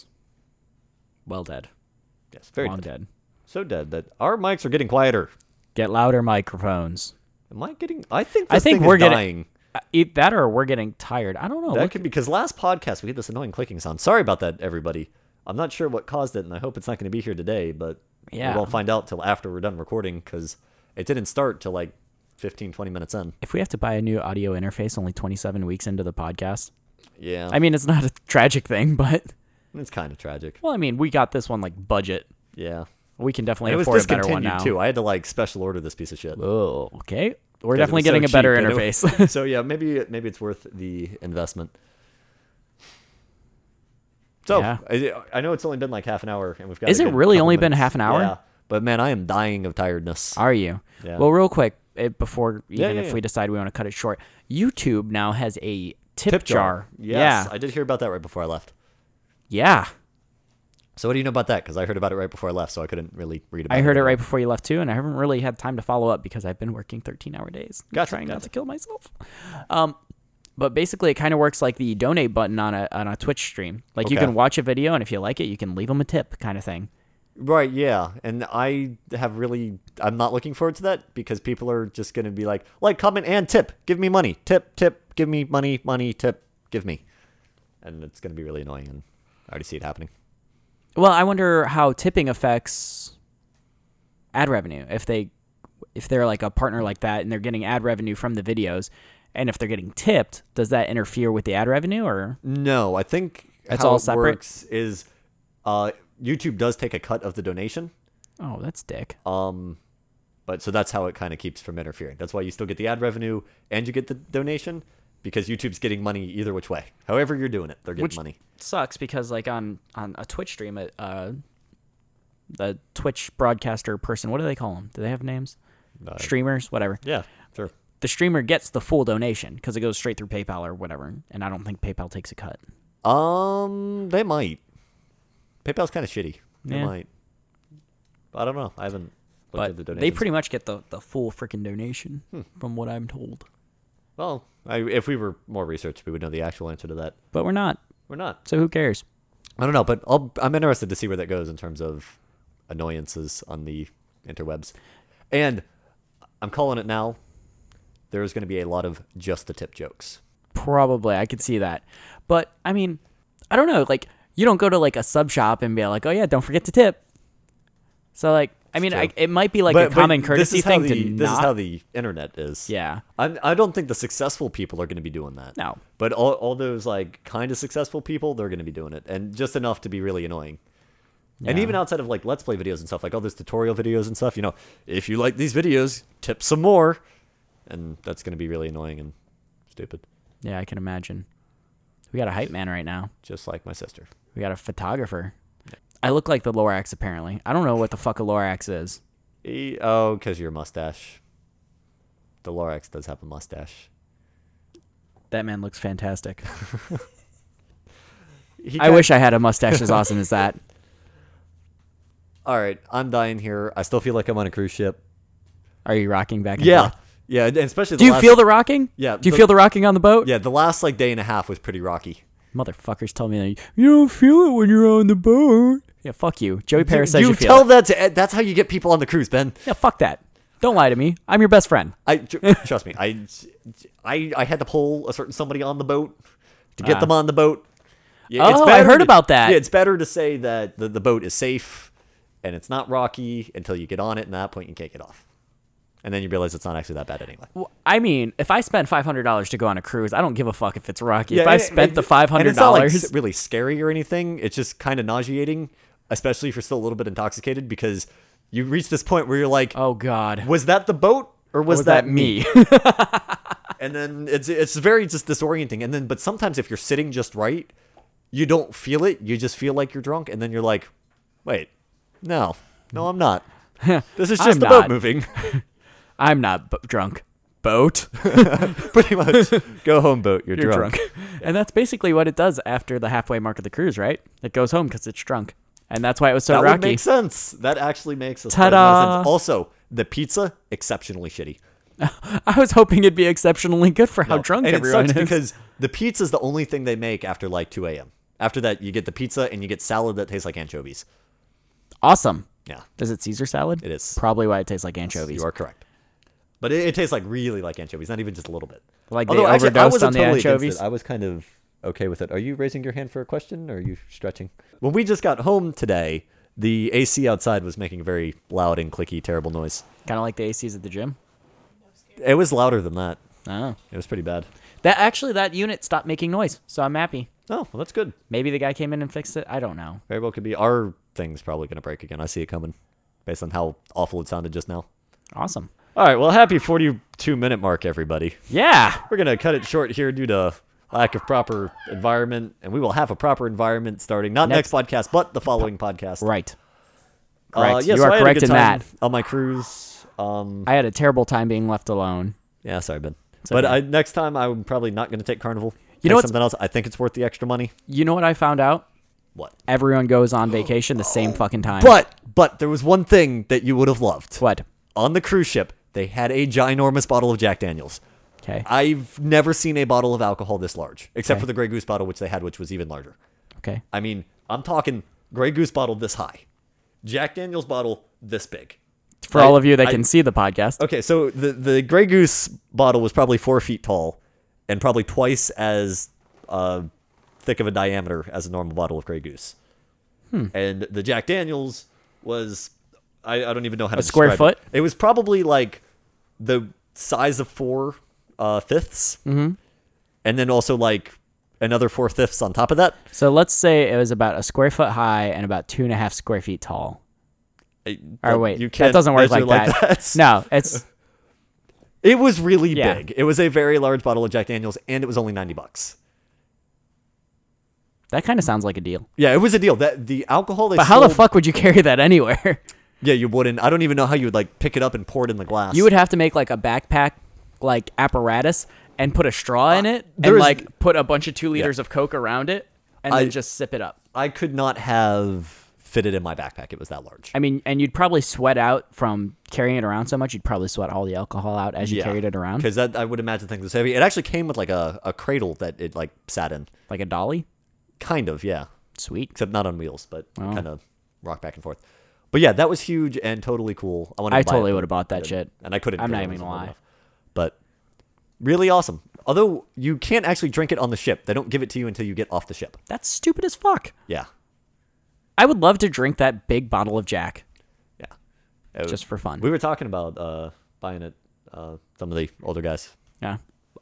Well dead. Yes, very Long dead. dead. So dead that our mics are getting quieter. Get louder microphones. Am I getting... I think I this think thing we're is getting- dying. Uh, Either that or we're getting tired. I don't know. That Look- could be because last podcast we had this annoying clicking sound. Sorry about that, everybody. I'm not sure what caused it, and I hope it's not going to be here today. But Yeah. we won't find out till after we're done recording because it didn't start till like fifteen, twenty minutes in. if we have to buy a new audio interface only twenty-seven weeks into the podcast, Yeah, I mean, it's not a tragic thing, but it's kind of tragic. well, I mean, we got this one like budget. Yeah, We can definitely And it was afford a better one discontinued now. too. I had to like special order this piece of shit. Oh, okay. We're 'Cause it definitely was so getting a better cheap, and it interface. was- so yeah, maybe maybe it's worth the investment. So Yeah. I, I know it's only been like half an hour, and we've got. Is a it good really couple only been minutes. half an hour? Yeah, but man, I am dying of tiredness. Are you? Yeah. Well, real quick, it, before Yeah, even yeah, if yeah. we decide we want to cut it short, YouTube now has a tip, jar. Yes, Yeah. I did hear about that right before I left. Yeah. So what do you know about that? Because I heard about it right before I left, so I couldn't really read about it. I heard it at all. right before you left too, and I haven't really had time to follow up because I've been working thirteen hour days. I'm Gotcha, trying not gotcha. to kill myself. Um, but basically, it kind of works like the donate button on a on a Twitch stream. Like you Okay. can watch a video, and if you like it, you can leave them a tip, kind of thing. Right, yeah. And I have really, I'm not looking forward to that because people are just going to be like, like, comment, and tip. Give me money. Tip, tip. Give me money, money, tip. Give me. And it's going to be really annoying. And I already see it happening. Well, I wonder how tipping affects ad revenue. If they, if they're like a partner like that, and they're getting ad revenue from the videos, and if they're getting tipped, does that interfere with the ad revenue or? No, I think It's how all it separate? works is uh, YouTube does take a cut of the donation. Oh, that's dick. Um, but so that's how it kind of keeps from interfering. That's why you still get the ad revenue and you get the donation because YouTube's getting money either which way. However you're doing it, they're getting Which money. sucks because like on on a Twitch stream, uh, the Twitch broadcaster person, what do they call them? Do they have names? Uh, Streamers, whatever. yeah, sure. The streamer gets the full donation because it goes straight through PayPal or whatever, and I don't think PayPal takes a cut. Um, they might. PayPal's kind of shitty. They Yeah. might. I don't know. I haven't looked at the But donations. they pretty much get the, the full freaking donation, Hmm. from what I'm told. well. I, if we were more researched, we would know the actual answer to that. But we're not, We're not. so who cares? I don't know, but I'll, I'm interested to see where that goes in terms of annoyances on the interwebs. And I'm calling it now. There's going to be a lot of just the tip jokes. Probably, I could see that. But I mean, I don't know. Like, you don't go to like a sub shop and be like, "Oh yeah, don't forget to tip." So like, I mean, true. I, it might be like But- a but common this courtesy is how thing the, to This not. is how the internet is. Yeah. I'm, I don't think the successful people are going to be doing that. No. But all, all those like kind of successful people, they're going to be doing it, and just enough to be really annoying. And Yeah. even outside of like Let's Play videos and stuff, like all those tutorial videos and stuff, you know, if you like these videos, tip some more, and that's going to be really annoying and stupid, Yeah, I can imagine. We got a hype man right now. just like my sister. We got a photographer. I look like the Lorax, apparently. I don't know what the fuck a Lorax is. E- oh, because your mustache. The Lorax does have a mustache. That man looks fantastic. He I kinda- wish I had a mustache as awesome as that. All right, I'm dying here. I still feel like I'm on a cruise ship. Are you rocking back and Yeah, forth? yeah, and especially. The Do you last, feel the rocking? Yeah, Do you the- feel the rocking on the boat? Yeah, the last like day and a half was pretty rocky. Motherfuckers tell me that you don't feel it when you're on the boat. Yeah, fuck you. Joey Paris says you, you feel tell it. that to Ed. That's how you get people on the cruise, Ben. Yeah, fuck that. Don't lie to me. I'm your best friend. I tr- trust me. I, I, I had to pull a certain somebody on the boat to get Ah. them on the boat. Yeah, Oh, I better heard to- about that. Yeah, it's better to say that the, the boat is safe and it's not rocky until you get on it, and at that point you can't get off. And then you realize it's not actually that bad anyway. Well, I mean, if I spend five hundred dollars to go on a cruise, I don't give a fuck if it's rocky. Yeah, if I and- spent and- the five and hundred it's not like dollars, s- really scary or anything. It's just kind of nauseating, especially if you're still a little bit intoxicated, because you reach this point where you're like, oh god, was that the boat or was, was that, that me? me? And then it's it's very just disorienting. And then, but sometimes if you're sitting just right, you don't feel it. You just feel like you're drunk, and then you're like, wait, no, no, I'm not. This is just I'm the not. boat moving. I'm not b- drunk. Boat. Pretty much. Go home, boat. You're, You're drunk. drunk. And that's basically what it does after the halfway mark of the cruise, right? It goes home because it's drunk. And that's why it was so That would rocky. make sense. That actually makes a Ta-da. lot of sense. Also, the pizza exceptionally shitty. I was hoping it'd be exceptionally good for how No. drunk and everyone it sucks is. because the pizza's the only thing they make after like two a.m. After that, you get the pizza and you get salad that tastes like anchovies. Awesome. Yeah, Is it Caesar salad? it is. Probably why it tastes like anchovies. You are correct. But it, it tastes like really like anchovies, not even just a little bit. Like they Although, actually, I overdosed wasn't on the totally against anchovies. it. I was kind of okay with it. Are you raising your hand for a question, or are you stretching? When we just got home today, the A C outside was making a very loud and clicky, terrible noise. Kind of like the A Cs at the gym. It was louder than that. Oh. It was pretty bad. That actually, that unit stopped making noise, so I'm happy. Oh, well, that's good. Maybe the guy came in and fixed it. I don't know. Very well could be. Our thing's probably going to break again. I see it coming. based on how awful it sounded just now. Awesome. All right, well, happy forty-two minute mark, everybody. Yeah. We're going to cut it short here due to lack of proper environment, and we will have a proper environment starting not next, Next- podcast, but the following podcast. Right. Uh, Correct. yeah, you so are I had a correct good in time that. on my cruise. Um, I had a terrible time being left alone. yeah, sorry, Ben. But okay. I, next time, I'm probably not going to take Carnival. You Take know what's- something else. I think it's worth the extra money. You know what I found out? What? Everyone goes on vacation the same fucking time. But but there was one thing that you would have loved. What? On the cruise ship, they had a ginormous bottle of Jack Daniels. Okay. I've never seen a bottle of alcohol this large, except Okay. for the Grey Goose bottle, which they had, which was even larger. Okay. I mean, I'm talking Grey Goose bottle this high, Jack Daniels bottle this big. For I- all of you that I- can see the podcast. Okay, so the the Grey Goose bottle was probably four feet tall, and probably twice as uh, thick of a diameter as a normal bottle of Grey Goose. Hmm. And the Jack Daniels was, I, I don't even know how to A square describe foot? It. It was probably like the size of four uh, fifths, mm-hmm. and then also like another four fifths on top of that. So let's say it was about a square foot high and about two and a half square feet tall. I- Or that- wait, you that can't doesn't work measure like that. No, it's It was really Yeah. big. It was a very large bottle of Jack Daniels, and it was only ninety bucks. that kind of sounds like a deal. Yeah, it was a deal. That the alcohol they But how the sold- fuck would you carry that anywhere? Yeah, you wouldn't. I don't even know how you would like pick it up and pour it in the glass. You would have to make like a backpack like apparatus and put a straw in it there and is- like put a bunch of two liters of Coke around it and I- then just sip it up. I could not have fitted in my backpack. It was that large. I mean, and you'd probably sweat out from carrying it around so much. You'd probably sweat all the alcohol out as you carried it around, Because that I would imagine things was heavy. It actually came with like a, a cradle that it like sat in. like a dolly. Kind of, yeah. Sweet. Except not on wheels, but Oh. kind of rock back and forth. But yeah, that was huge and totally cool. I, wanted I to buy totally it, would have bought that but- shit. and I couldn't. I'm not because it even wasn't gonna old lie. enough. But really awesome. Although you can't actually drink it on the ship. They don't give it to you until you get off the ship. That's stupid as fuck. Yeah, I would love to drink that big bottle of Jack yeah. It- just for fun. we were talking about uh, buying it. Uh, some of the older guys. Yeah.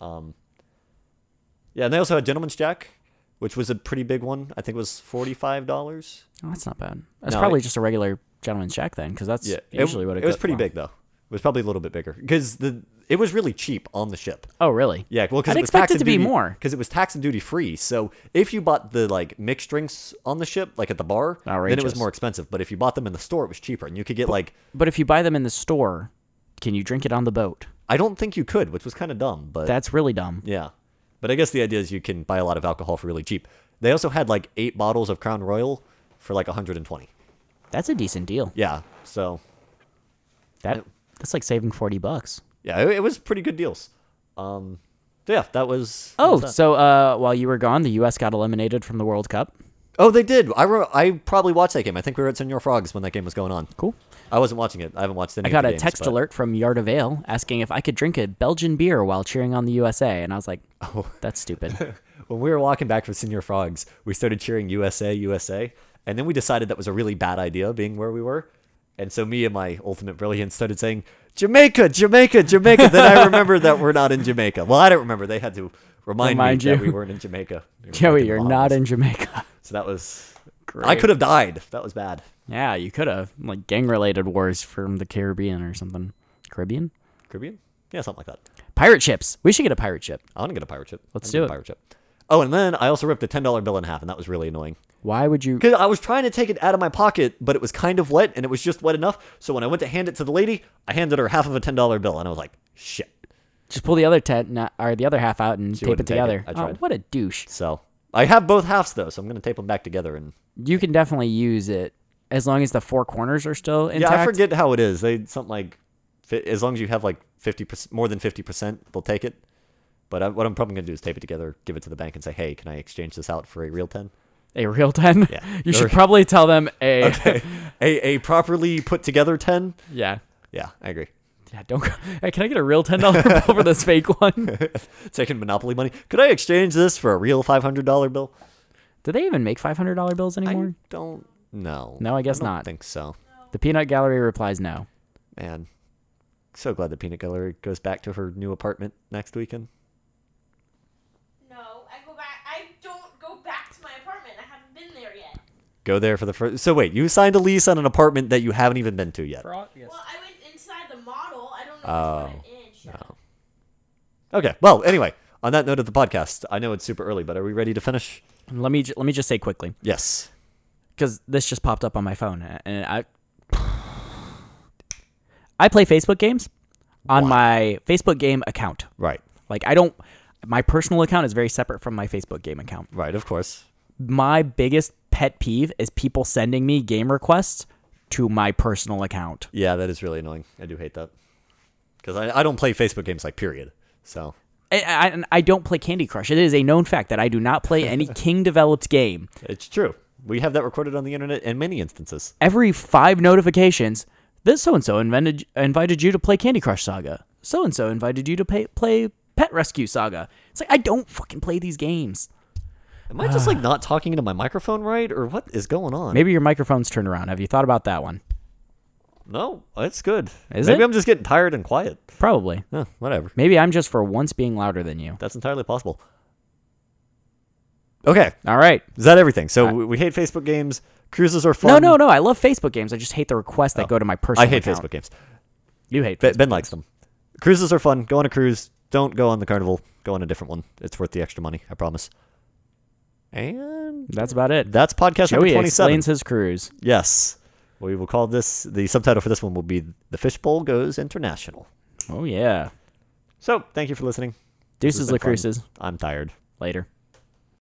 Yeah, and they also had Gentleman's Jack, which was a pretty big one. I think it was forty-five dollars. Oh, that's not bad. That's No, probably it- just a regular gentleman's Jack then, because that's Yeah, usually it, what it, it was go- pretty well. big though. It was probably a little bit bigger because the it was really cheap on the ship. Oh, really? Yeah, well, because I'd it was expect tax it and to be duty, more. because it was tax and duty free. So if you bought the like mixed drinks on the ship, like at the bar, then it was Outrageous. more expensive. But if you bought them in the store, it was cheaper, and you could get like But if you buy them in the store, can you drink it on the boat? I don't think you could, which was kind of dumb. But That's really dumb. yeah, but I guess the idea is you can buy a lot of alcohol for really cheap. They also had like eight bottles of Crown Royal for like one hundred twenty. That's a decent deal. Yeah, so That that's like saving forty bucks. yeah, it, it was pretty good deals. Um, so yeah, that was. that Oh, was that. so uh, while you were gone, the U S got eliminated from the World Cup. Oh, they did. I re- I probably watched that game. I think we were at Senor Frogs when that game was going on. Cool. I wasn't watching it. I haven't watched any. I got of a the games, text but- alert from Yarda Vale asking if I could drink a Belgian beer while cheering on the U S A, and I was like, Oh. "That's stupid." When we were walking back from Senor Frogs, we started cheering U S A, U S A, and then we decided that was a really bad idea being where we were. And so me and my ultimate brilliance started saying, Jamaica, Jamaica, Jamaica. Then I remembered that we're not in Jamaica. Well, I didn't remember. They had to remind, Remind me you. that we weren't in Jamaica. We were Joey, in you're Bahamas. not in Jamaica. So that was... I Great. could have died. That was bad. Yeah, you could have like gang-related wars from the Caribbean or something. Caribbean? Caribbean? Yeah, something like that. Pirate ships. We should get a pirate ship. I want to get a pirate ship. Let's I'd do get it. A pirate ship. Oh, and then I also ripped a ten dollar bill in half, and that was really annoying. Why would you? Because I was trying to take it out of my pocket, but it was kind of wet, and it was just wet enough. So when I went to hand it to the lady, I handed her half of a ten dollar bill, and I was like, shit. Just pull the other ten not, or the other half out and tape it wouldn't take it. together. I Oh, tried. what a douche! So I have both halves, though, so I'm going to tape them back together. And You can definitely use it as long as the four corners are still intact. yeah, I forget how it is. They something like, fi- as long as you have like fifty percent, more than fifty percent, they'll take it. But I, what I'm probably going to do is tape it together, give it to the bank, and say, hey, can I exchange this out for a real ten? A real ten. Yeah. You should Or- probably tell them a. Okay. a, a properly put together ten? Yeah. Yeah, I agree. Yeah. Don't. Go, hey, can I get a real ten dollar bill for this fake one? Taking Monopoly money. Could I exchange this for a real five hundred dollar bill? Do they even make five hundred dollar bills anymore? I don't know. No, I guess don't not. think so. The Peanut Gallery replies no. Man, so glad the Peanut Gallery goes back to her new apartment next weekend. No, I go back. I don't go back to my apartment. I haven't been there yet. Go there for the first. So wait, you signed a lease on an apartment that you haven't even been to yet. For all, yes. Well, I went inside the model. I don't know Oh, if I went in. Shut up. Okay. Well, anyway, on that note of the podcast, I know it's super early, but are we ready to finish? Let me ju- let me just say quickly, Yes. because this just popped up on my phone, and I I play Facebook games on Wow. my Facebook game account. Right. Like I don't. My personal account is very separate from my Facebook game account. Right. Of course. My biggest pet peeve is people sending me game requests to my personal account. Yeah, that is really annoying. I do hate that because I, I don't play Facebook games like period. So I, I, I don't play Candy Crush. It is a known fact that I do not play any King-developed game. it's true. We have that recorded on the internet in many instances. Every five notifications, this so-and-so invented, invited you to play Candy Crush Saga. So-and-so invited you to pay, play Pet Rescue Saga. It's like, I don't fucking play these games. Am I just like not talking into my microphone right, or what is going on? Maybe your microphone's turned around. Have you thought about that one? No, it's good. Is Maybe it? I'm just getting tired and quiet. Probably. Huh, whatever. Maybe I'm just for once being louder than you. That's entirely possible. Okay, All right. is that everything? So I- we we hate Facebook games. Cruises are fun. No, no, no. I love Facebook games. I just hate the requests that Oh. go to my personal I hate account. Facebook games. You hate Ben, Facebook. ben likes them. Cruises are fun. Go on a cruise. Don't go on the Carnival. Go on a different one. It's worth the extra money. I promise. And That's about it. that's podcast number Joey twenty-seven. explains his cruise. Yes. We will call this, the subtitle for this one will be The Fishbowl Goes International. Oh, yeah. So, thank you for listening. Deuces, been fun. LaCruises. I'm tired. Later.